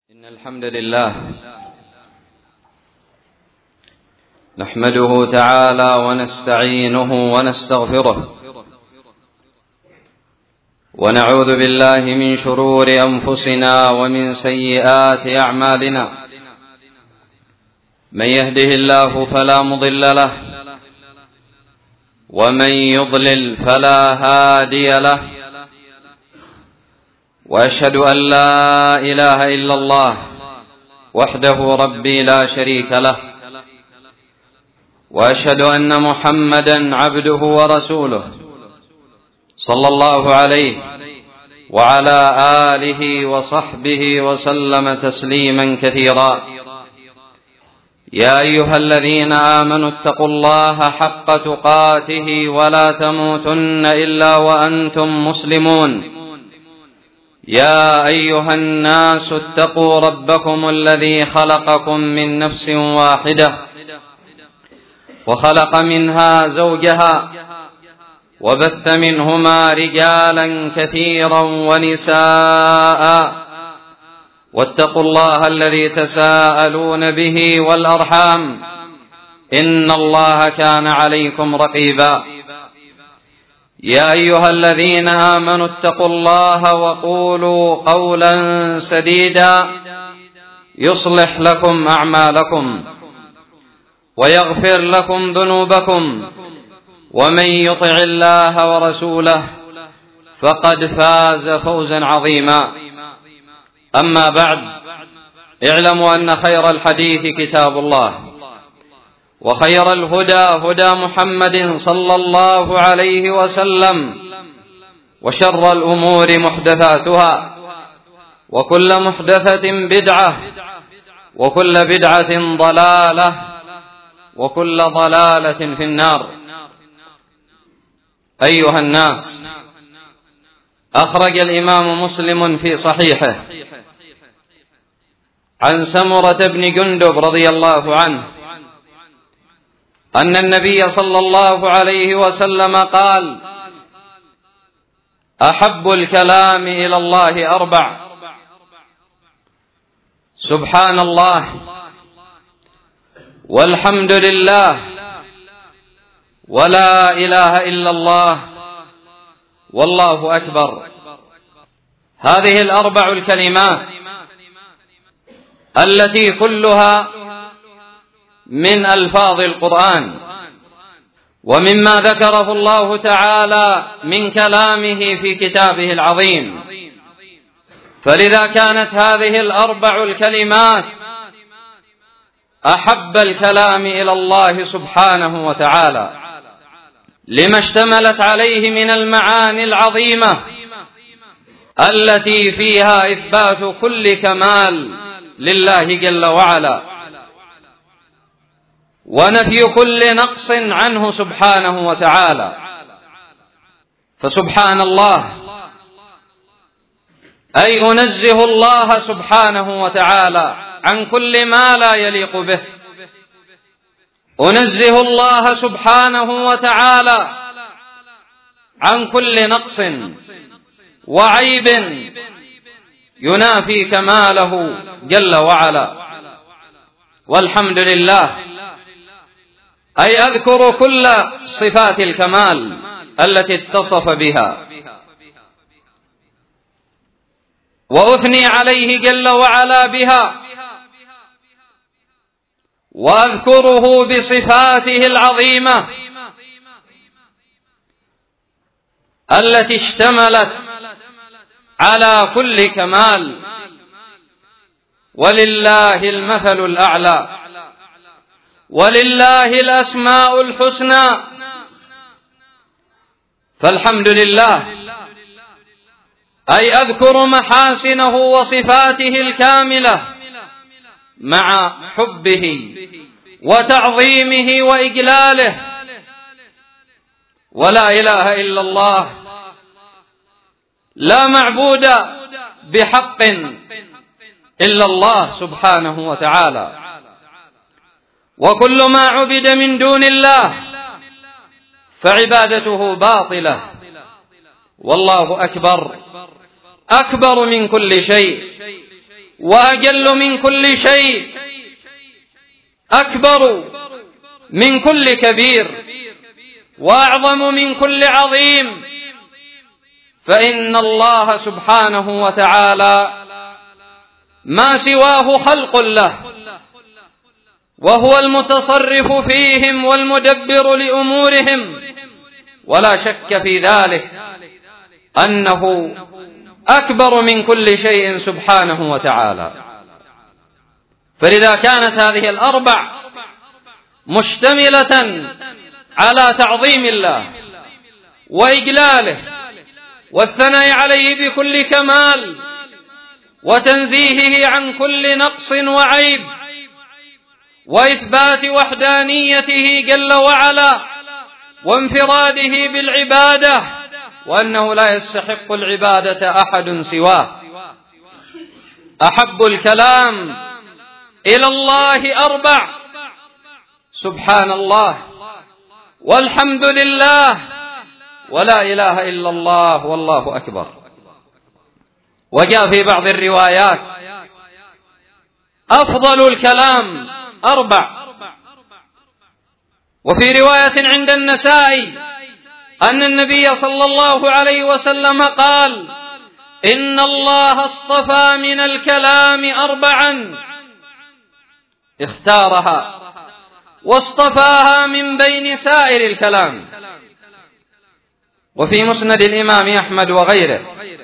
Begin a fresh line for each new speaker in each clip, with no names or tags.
إن الحمد لله نحمده تعالى ونستعينه ونستغفره ونعوذ بالله من شرور أنفسنا ومن سيئات أعمالنا. من يهده الله فلا مضل له ومن يضلل فلا هادي له، وأشهد أن لا إله إلا الله وحده ربي لا شريك له، وأشهد أن محمدا عبده ورسوله صلى الله عليه وعلى آله وصحبه وسلم تسليما كثيرا. يا أيها الذين آمنوا اتقوا الله حق تقاته ولا تموتن إلا وأنتم مسلمون. يا أيها الناس اتقوا ربكم الذي خلقكم من نفس واحدة وخلق منها زوجها وبث منهما رجالا كثيرا ونساء، واتقوا الله الذي تساءلون به والأرحام إن الله كان عليكم رقيبا. يا أيها الذين آمنوا اتقوا الله وقولوا قولا سديدا يصلح لكم أعمالكم ويغفر لكم ذنوبكم، ومن يطع الله ورسوله فقد فاز فوزا عظيما. أما بعد، اعلموا أن خير الحديث كتاب الله، وخير الهدى هدى محمد صلى الله عليه وسلم، وشر الأمور محدثاتها، وكل محدثة بدعة، وكل بدعة ضلالة، وكل ضلالة في النار. أيها الناس، أخرج الإمام مسلم في صحيحه عن سمرة بن جندب رضي الله عنه أن النبي صلى الله عليه وسلم قال: أحب الكلام إلى الله أربع: سبحان الله، والحمد لله، ولا إله إلا الله، والله أكبر. هذه الأربع الكلمات التي كلها من ألفاظ القرآن، ومما ذكره الله تعالى من كلامه في كتابه العظيم، فلذا كانت هذه الأربع الكلمات أحب الكلام إلى الله سبحانه وتعالى، لما اشتملت عليه من المعاني العظيمة التي فيها إثبات كل كمال لله جل وعلا، ونفي كل نقص عنه سبحانه وتعالى. فسبحان الله أي أنزه الله سبحانه وتعالى عن كل ما لا يليق به، أنزه الله سبحانه وتعالى عن كل نقص وعيب ينافي كماله جل وعلا. والحمد لله أي أذكر كل صفات الكمال التي اتصف بها، وأثني عليه جل وعلا بها، وأذكره بصفاته العظيمة التي اشتملت على كل كمال. ولله المثل الأعلى، ولله الأسماء الحسنى. فالحمد لله أي أذكر محاسنه وصفاته الكاملة مع حبه وتعظيمه وإجلاله. ولا إله إلا الله، لا معبود بحق إلا الله سبحانه وتعالى، وكل ما عبد من دون الله فعبادته باطلة، والله أكبر، أكبر من كل شيء. وأجل من كل شيء، أكبر من كل كبير، وأعظم من كل عظيم، فإن الله سبحانه وتعالى ما سواه خلق له، وهو المتصرف فيهم والمدبر لأمورهم، ولا شك في ذلك أنه أكبر من كل شيء سبحانه وتعالى. فلذا كانت هذه الأربع مشتملة على تعظيم الله وإجلاله والثناء عليه بكل كمال وتنزيهه عن كل نقص وعيب وإثبات وحدانيته جل وعلا وانفراده بالعبادة، وأنه لا يستحق العبادة أحد سواه. أحب الكلام إلى الله أربع: سبحان الله، والحمد لله، ولا إله إلا الله، والله أكبر. وجاء في بعض الروايات: أفضل الكلام أربع. وفي رواية عند النسائي أن النبي صلى الله عليه وسلم قال: إن الله اصطفى من الكلام أربعا، اختارها واصطفاها من بين سائر الكلام. وفي مسند الإمام أحمد وغيره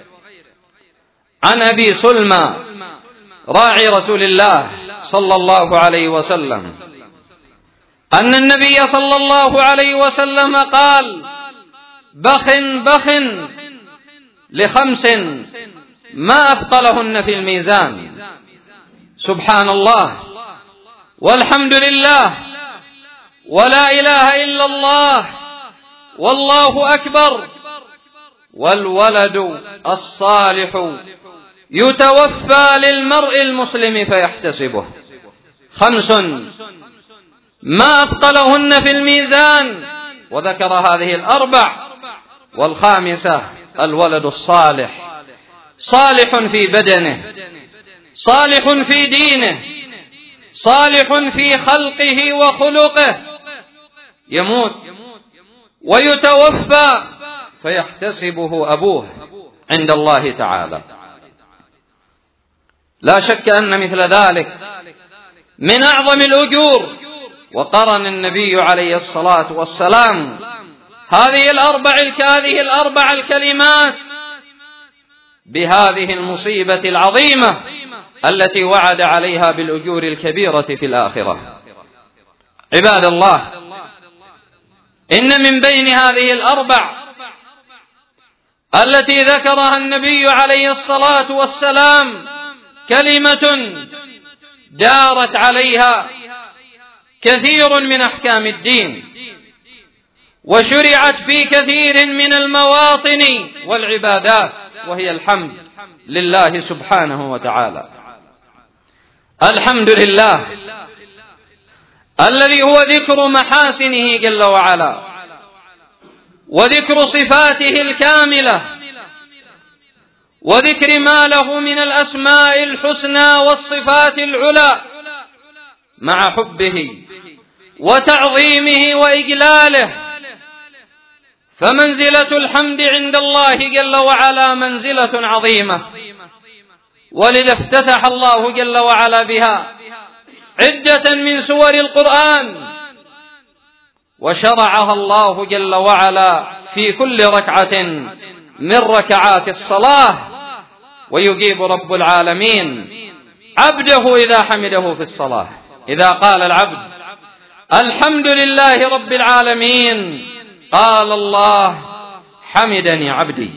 عن أبي سلمى راعي رسول الله صلى الله عليه وسلم أن النبي صلى الله عليه وسلم قال: بخ بخ لخمس ما أثقلهن في الميزان: سبحان الله، والحمد لله، ولا إله إلا الله، والله أكبر، والولد الصالح يتوفى للمرء المسلم فيحتسبه. خمس ما أثقلهن في الميزان، وذكر هذه الأربع، والخامسة الولد الصالح، صالح في بدنه، صالح في دينه، صالح في خلقه وخلقه، يموت ويتوفى فيحتسبه أبوه عند الله تعالى. لا شك أن مثل ذلك من أعظم الأجور. وقرن النبي عليه الصلاة والسلام هذه الأربع الكلمات بهذه المصيبة العظيمة التي وعد عليها بالأجور الكبيرة في الآخرة. عباد الله، إن من بين هذه الأربع التي ذكرها النبي عليه الصلاة والسلام كلمة دارت عليها كثير من أحكام الدين، وشرعت في كثير من المواطن والعبادات، وهي الحمد لله سبحانه وتعالى. الحمد لله الذي هو ذكر محاسنه جل وعلا، وذكر صفاته الكاملة، وذكر ما له من الأسماء الحسنى والصفات العلى، مع حبه وتعظيمه وإجلاله. فمنزلة الحمد عند الله جل وعلا منزلة عظيمة، ولذا افتتح الله جل وعلا بها عدة من سور القرآن، وشرعها الله جل وعلا في كل ركعة من ركعات الصلاة. ويجيب رب العالمين عبده إذا حمده في الصلاة، إذا قال العبد الحمد لله رب العالمين، قال الله حمدني عبدي.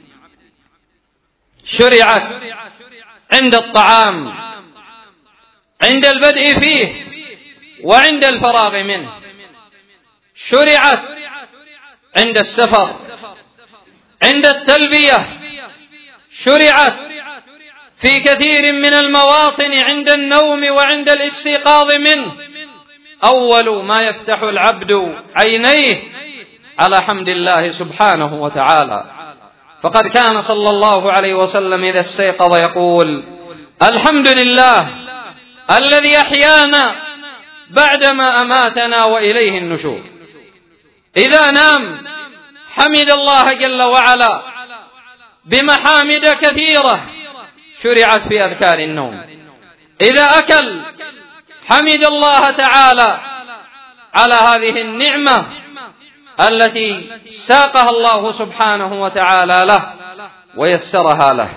شرعت عند الطعام، عند البدء فيه وعند الفراغ منه، شرعت عند السفر، عند التلبية، شرعت في كثير من المواطن عند النوم وعند الاستيقاظ منه. أول ما يفتح العبد عينيه على حمد الله سبحانه وتعالى، فقد كان صلى الله عليه وسلم إذا استيقظ يقول الحمد لله الذي أحيانا بعدما أماتنا وإليه النشور. إذا نام حمد الله جل وعلا بمحامد كثيرة شرعت في أذكار النوم. إذا أكل حمد الله تعالى على هذه النعمة التي ساقها الله سبحانه وتعالى له ويسرها له.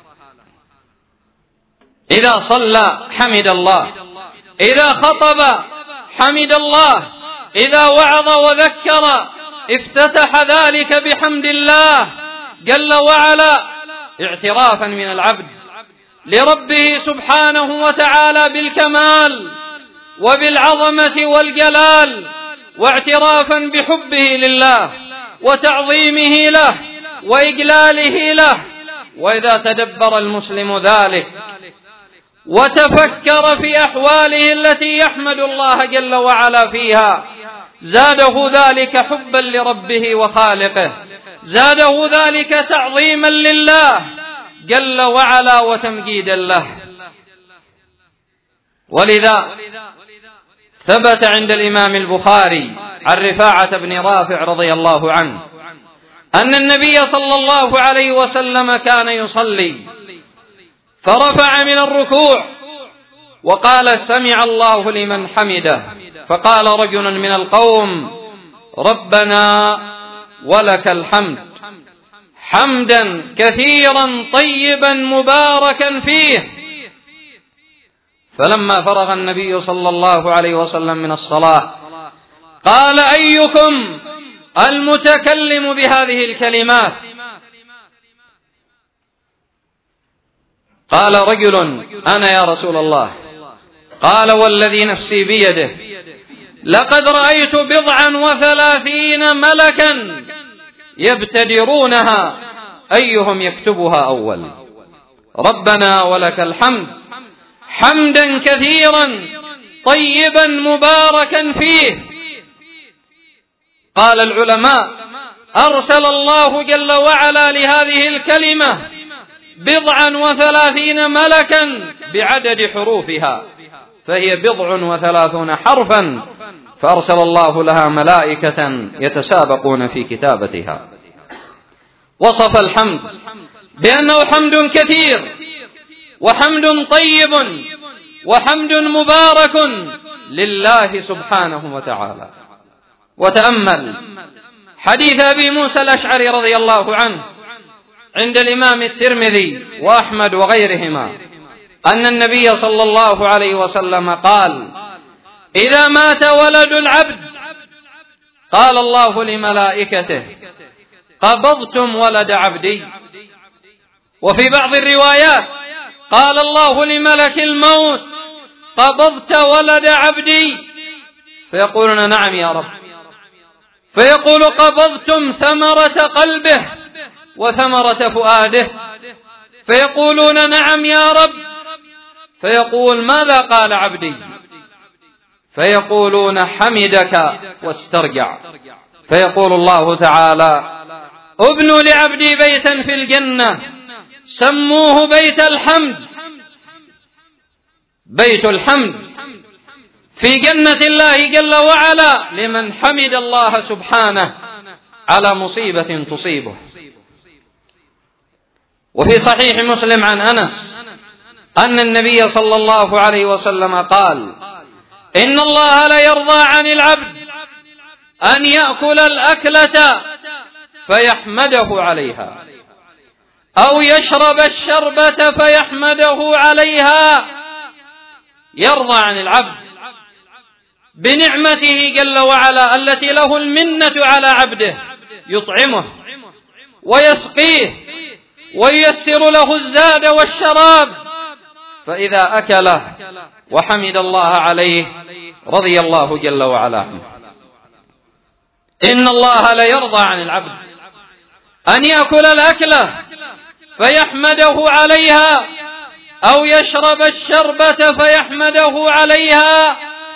إذا صلى حمد الله، إذا خطب حمد الله، إذا وعظ وذكر افتتح ذلك بحمد الله جل وعلا، اعترافا من العبد لربه سبحانه وتعالى بالكمال وبالعظمة والجلال، واعترافا بحبه لله وتعظيمه له وإجلاله له. وإذا تدبر المسلم ذلك وتفكر في أحواله التي يحمد الله جل وعلا فيها، زاده ذلك حبا لربه وخالقه، زاده ذلك تعظيما لله جل وعلا وتمجيدا له. ولذا ثبت عند الإمام البخاري عن رفاعة بن رافع رضي الله عنه أن النبي صلى الله عليه وسلم كان يصلي فرفع من الركوع وقال سمع الله لمن حمده، فقال رجل من القوم ربنا ولك الحمد حمدا كثيرا طيبا مباركا فيه. فلما فرغ النبي صلى الله عليه وسلم من الصلاة قال أيكم المتكلم بهذه الكلمات؟ قال رجل أنا يا رسول الله. قال والذي نفسي بيده لقد رأيت 37 ملكا يبتدرونها أيهم يكتبها أول. ربنا ولك الحمد حمدا كثيرا طيبا مباركا فيه. قال العلماء أرسل الله جل وعلا لهذه الكلمة 37 ملكا بعدد حروفها، فهي 37 حرفا، فأرسل الله لها ملائكة يتسابقون في كتابتها. وصف الحمد بأنه حمد كثير وحمد طيب وحمد مبارك لله سبحانه وتعالى. وتأمل حديث أبي موسى الأشعري رضي الله عنه عند الإمام الترمذي وأحمد وغيرهما أن النبي صلى الله عليه وسلم قال إذا مات ولد العبد قال الله لملائكته قبضتم ولد عبدي. وفي بعض الروايات قال الله لملك الموت قبضت ولد عبدي، فيقولون نعم يا رب، فيقول قبضتم ثمرة قلبه وثمرة فؤاده، فيقولون نعم يا رب، فيقول ماذا قال عبدي؟ فيقولون حمدك واسترجع، فيقول الله تعالى ابنوا لعبدي بيتا في الجنة سموه بيت الحمد، بيت الحمد في جنة الله جل وعلا لمن حمد الله سبحانه على مصيبة تصيبه. وفي صحيح مسلم عن أنس أن النبي صلى الله عليه وسلم قال إن الله لا يرضى عن العبد أن يأكل الأكلة فيحمده عليها أو يشرب الشربة فيحمده عليها. يرضى عن العبد بنعمته جل وعلا التي له المنة على عبده، يطعمه ويسقيه وييسر له الزاد والشراب، فإذا أكله وحمد الله عليه رضي الله جل وعلا عنه. إن الله لا يرضى عن العبد أن يأكل الأكلة فيحمده عليها أو يشرب الشربة فيحمده عليها.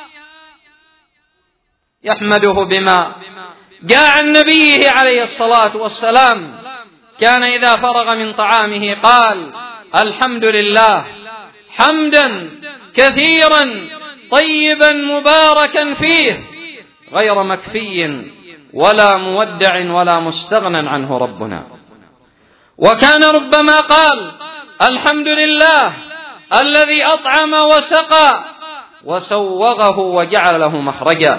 يحمده بما جاء عن نبيه عليه الصلاة والسلام كان إذا فرغ من طعامه قال الحمد لله حمدا كثيرا طيبا مباركا فيه غير مكفي ولا مودع ولا مستغنى عنه ربنا. وكان ربما قال الحمد لله الذي أطعم وسقى وسوغه وجعل له مخرجا.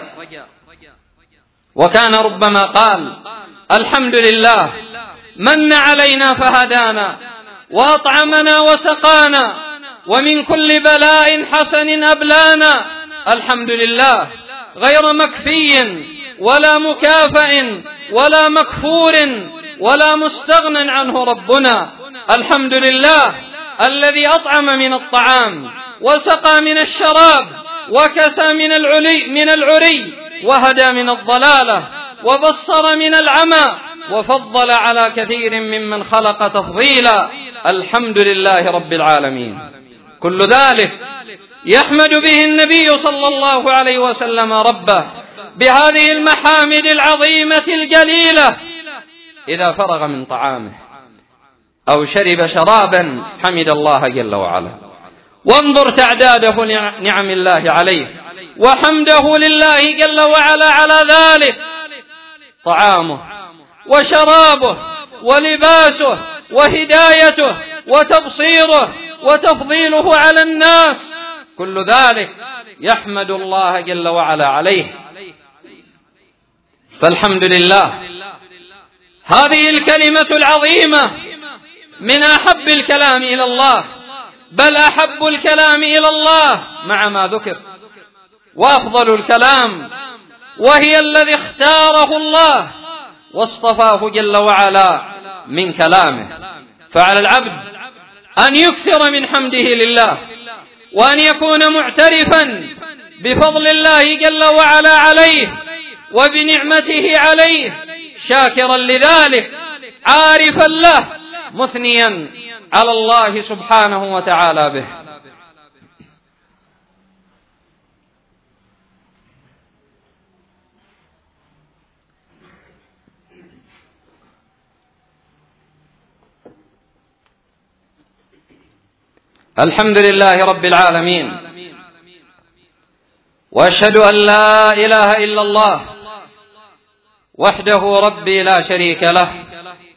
وكان ربما قال الحمد لله من علينا فهدانا وأطعمنا وسقانا ومن كل بلاء حسن أبلانا. الحمد لله غير مكفي ولا مكافئ ولا مكفور ولا مستغنى عنه ربنا. الحمد لله الذي أطعم من الطعام وسقى من الشراب وكسى من العري وهدى من الضلالة وبصر من العمى وفضل على كثير ممن خلق تفضيلا. الحمد لله رب العالمين. كل ذلك يحمد به النبي صلى الله عليه وسلم ربه بهذه المحامد العظيمة الجليلة إذا فرغ من طعامه أو شرب شرابا حمد الله جل وعلا. وانظر تعداده لنعم الله عليه وحمده لله جل وعلا على ذلك. طعامه وشرابه ولباسه وهدايته وتبصيره وتفضيله على الناس، كل ذلك يحمد الله جل وعلا عليه. فالحمد لله هذه الكلمة العظيمة من أحب الكلام إلى الله، بل أحب الكلام إلى الله مع ما ذكر، وأفضل الكلام، وهي الذي اختاره الله واصطفاه جل وعلا من كلامه. فعلى العبد أن يكثر من حمده لله، وأن يكون معترفا بفضل الله جل وعلا عليه وبنعمته عليه، شاكرا لذلك، عارفا له، مثنيا على الله سبحانه وتعالى به. الحمد لله رب العالمين، وأشهد أن لا إله إلا الله وحده ربي لا شريك له،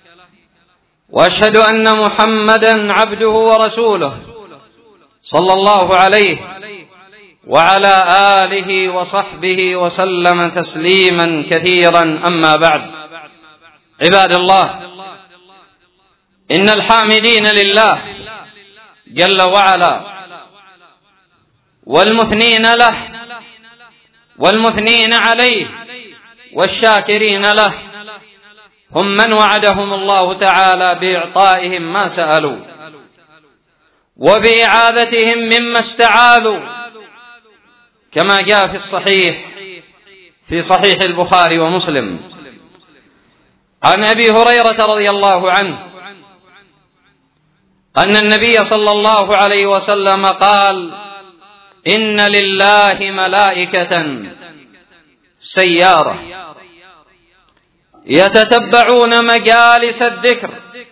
وأشهد أن محمدا عبده ورسوله صلى الله عليه وعلى آله وصحبه وسلم تسليما كثيرا. أما بعد، عباد الله، إن الحامدين لله جل وعلا والمثنين له والمثنين عليه والشاكرين له هم من وعدهم الله تعالى بإعطائهم ما سألوا وبإعاذتهم مما استعاذوا، كما جاء في صحيح البخاري ومسلم عن أبي هريرة رضي الله عنه أن النبي صلى الله عليه وسلم قال: إن لله ملائكة سيارة يتتبعون مجالس الذكر،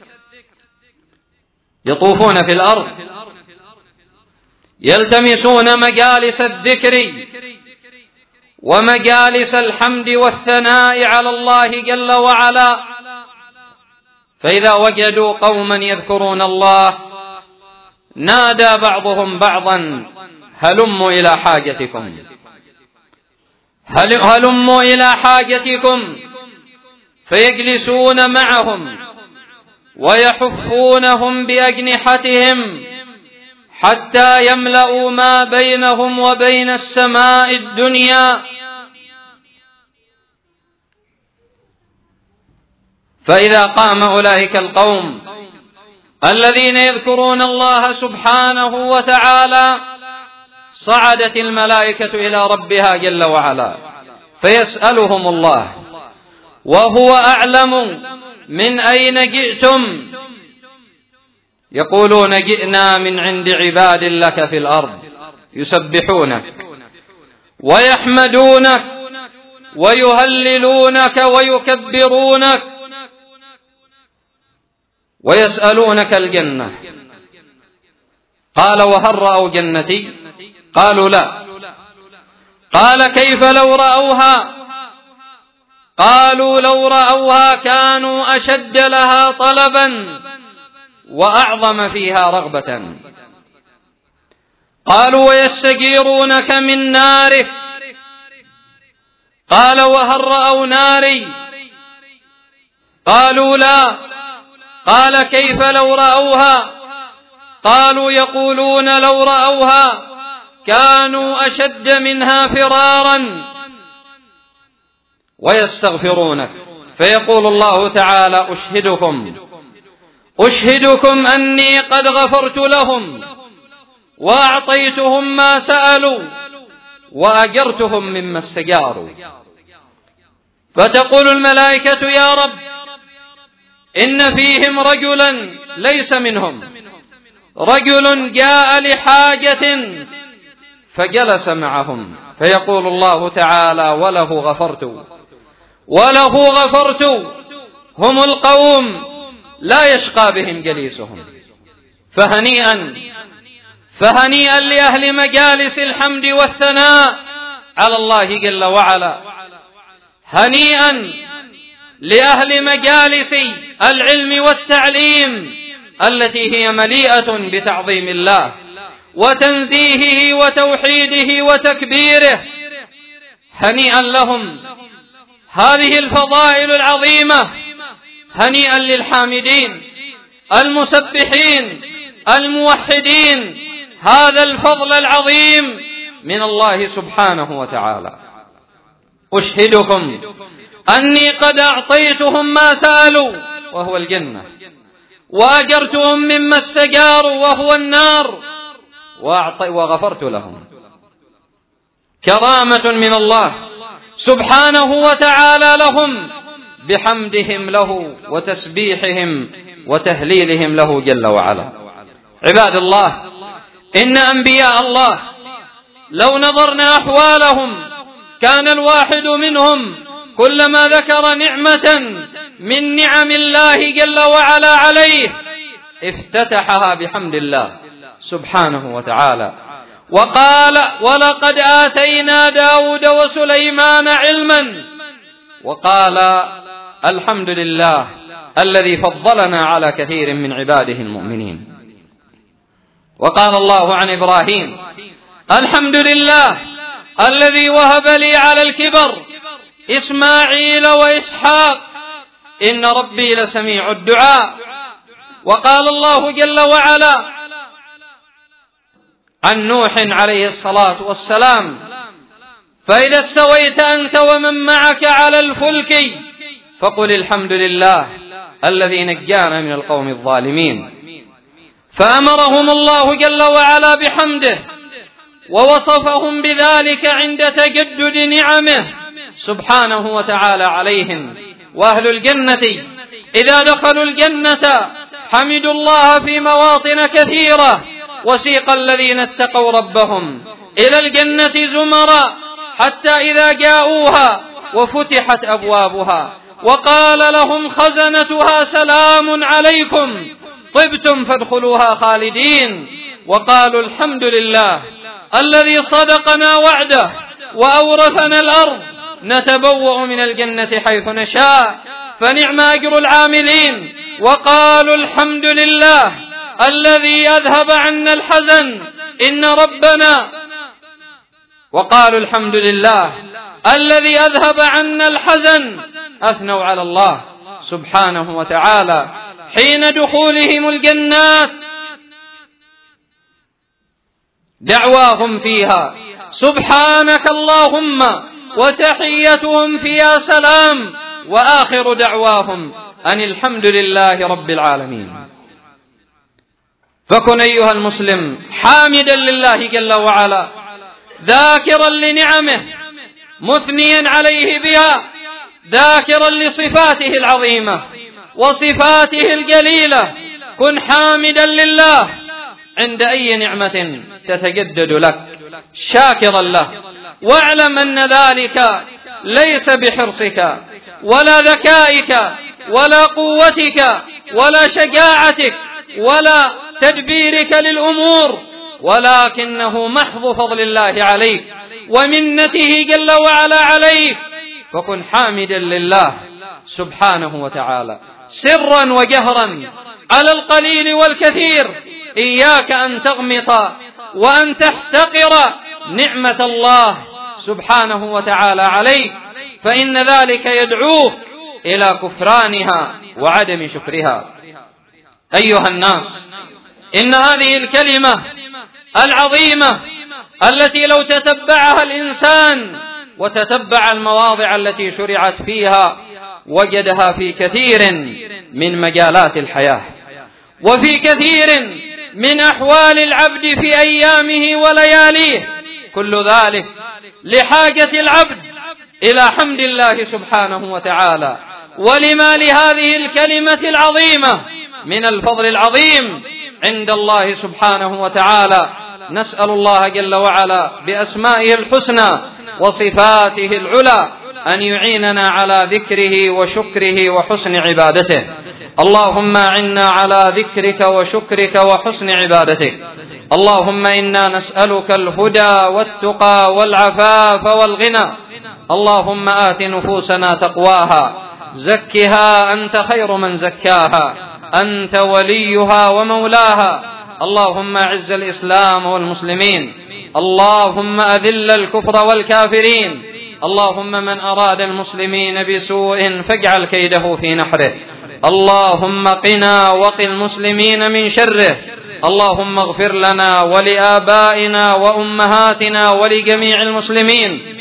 يطوفون في الأرض يلتمسون مجالس الذكر ومجالس الحمد والثناء على الله جل وعلا، فإذا وجدوا قوما يذكرون الله نادى بعضهم بعضا: هلموا إلى حاجتكم، هلموا إلى حاجتكم، فيجلسون معهم ويحفونهم بأجنحتهم حتى يملأوا ما بينهم وبين السماء الدنيا، فإذا قام أولئك القوم الذين يذكرون الله سبحانه وتعالى صعدت الملائكة إلى ربها جل وعلا فيسألهم الله وهو أعلم من أين جئتم، يقولون: جئنا من عند عباد لك في الأرض يسبحونك ويحمدونك ويهللونك ويكبرونك ويسألونك الجنة. قال وهل رأوا جنتي؟ قالوا لا. قال كيف لو رأوها؟ قالوا لو رأوها كانوا أشد لها طلبا وأعظم فيها رغبة. قالوا ويستجيرونك من نارك؟ قال وهل رأوا ناري؟ قالوا لا. قال كيف لو رأوها؟ قالوا يقولون لو رأوها كانوا أشد منها فرارا. ويستغفرونك فيقول الله تعالى أشهدكم أني قد غفرت لهم وأعطيتهم ما سألوا وأجرتهم مما استجاروا. فتقول الملائكة يا رب إن فيهم رجلا ليس منهم، رجل جاء لحاجة فجلس معهم، فيقول الله تعالى وله غفرت. هم القوم لا يشقى بهم جليسهم. فهنيئا لأهل مجالس الحمد والثناء على الله جل وعلا، هنيئا لأهل مجالس العلم والتعليم التي هي مليئة بتعظيم الله وتنزيهه وتوحيده وتكبيره. هنيئا لهم هذه الفضائل العظيمة، هنيئا للحامدين المسبحين الموحدين هذا الفضل العظيم من الله سبحانه وتعالى. أشهدكم أني قد أعطيتهم ما سألوا وهو الجنة، وأجرتهم مما استجاروا وهو النار، وغفرت لهم. كرامة من الله سبحانه وتعالى لهم بحمدهم له وتسبيحهم وتهليلهم له جل وعلا. عباد الله، إن أنبياء الله لو نظرنا أحوالهم كان الواحد منهم كلما ذكر نعمة من نعم الله جل وعلا عليه افتتحها بحمد الله سبحانه وتعالى، وقال ولقد آتينا داود وسليمان علما، وقال الحمد لله الذي فضلنا على كثير من عباده المؤمنين. وقال الله عن إبراهيم الحمد لله الذي وهب لي على الكبر إسماعيل وإسحاق إن ربي لسميع الدعاء. وقال الله جل وعلا عن نوح عليه الصلاة والسلام فإذا استويت أنت ومن معك على الفلك فقل الحمد لله الذي نجانا من القوم الظالمين. فأمرهم الله جل وعلا بحمده ووصفهم بذلك عند تجدد نعمه سبحانه وتعالى عليهم. وأهل الجنة إذا دخلوا الجنة حمدوا الله في مواطن كثيرة. وسيق الذين اتقوا ربهم إلى الجنة زمرا حتى إذا جاءوها وفتحت أبوابها وقال لهم خزنتها سلام عليكم طبتم فادخلوها خالدين. وقالوا الحمد لله الذي صدقنا وعده وأورثنا الأرض نتبوأ من الجنة حيث نشاء فنعم أجر العاملين. وقالوا الحمد لله الذي أذهب عنا الحزن إن ربنا وقالوا الحمد لله الذي أذهب عنا الحزن أثنوا على الله سبحانه وتعالى حين دخولهم الجنات دعواهم فيها سبحانك اللهم وتحيتهم فيها سلام وآخر دعواهم أن الحمد لله رب العالمين. فكن أيها المسلم حامدا لله جل وعلا ذاكرا لنعمه مثنيا عليه بها ذاكرا لصفاته العظيمة وصفاته الجليلة. كن حامدا لله عند أي نعمة تتجدد لك شاكرا له، واعلم أن ذلك ليس بحرصك ولا ذكائك ولا قوتك ولا شجاعتك ولا تدبيرك للأمور، ولكنه محض فضل الله عليك ومنته جل وعلا عليك، فكن حامدا لله سبحانه وتعالى سرا وجهرا على القليل والكثير. إياك أن تغمط وأن تحتقر نعمة الله سبحانه وتعالى عليك، فإن ذلك يدعوك إلى كفرانها وعدم شكرها. أيها الناس، إن هذه الكلمة العظيمة التي لو تتبعها الإنسان وتتبع المواضع التي شرعت فيها وجدها في كثير من مجالات الحياة وفي كثير من أحوال العبد في أيامه ولياليه، كل ذلك لحاجة العبد إلى حمد الله سبحانه وتعالى ولما لهذه الكلمة العظيمة من الفضل العظيم عند الله سبحانه وتعالى. نسأل الله جل وعلا بأسمائه الحسنى وصفاته العلى أن يعيننا على ذكره وشكره وحسن عبادته. اللهم أعنا على ذكرك وشكرك وحسن عبادتك. اللهم إنا نسألك الهدى والتقى والعفاف والغنى. اللهم آت نفوسنا تقواها، زكها أنت خير من زكاها، أنت وليها ومولاها. اللهم أعز الإسلام والمسلمين، اللهم أذل الكفر والكافرين. اللهم من أراد المسلمين بسوء فاجعل كيده في نحره. اللهم قنا وق المسلمين من شره. اللهم اغفر لنا ولآبائنا وأمهاتنا ولجميع المسلمين.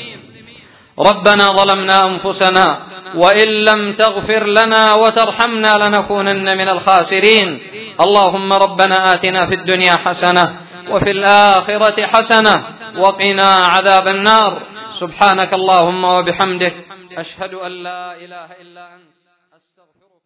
ربنا ظلمنا أنفسنا وإن لم تغفر لنا وترحمنا لنكونن من الخاسرين. اللهم ربنا آتنا في الدنيا حسنة وفي الآخرة حسنة وقنا عذاب النار. سبحانك اللهم وبحمدك، أشهد أن لا إله إلا أنت، أستغفرك.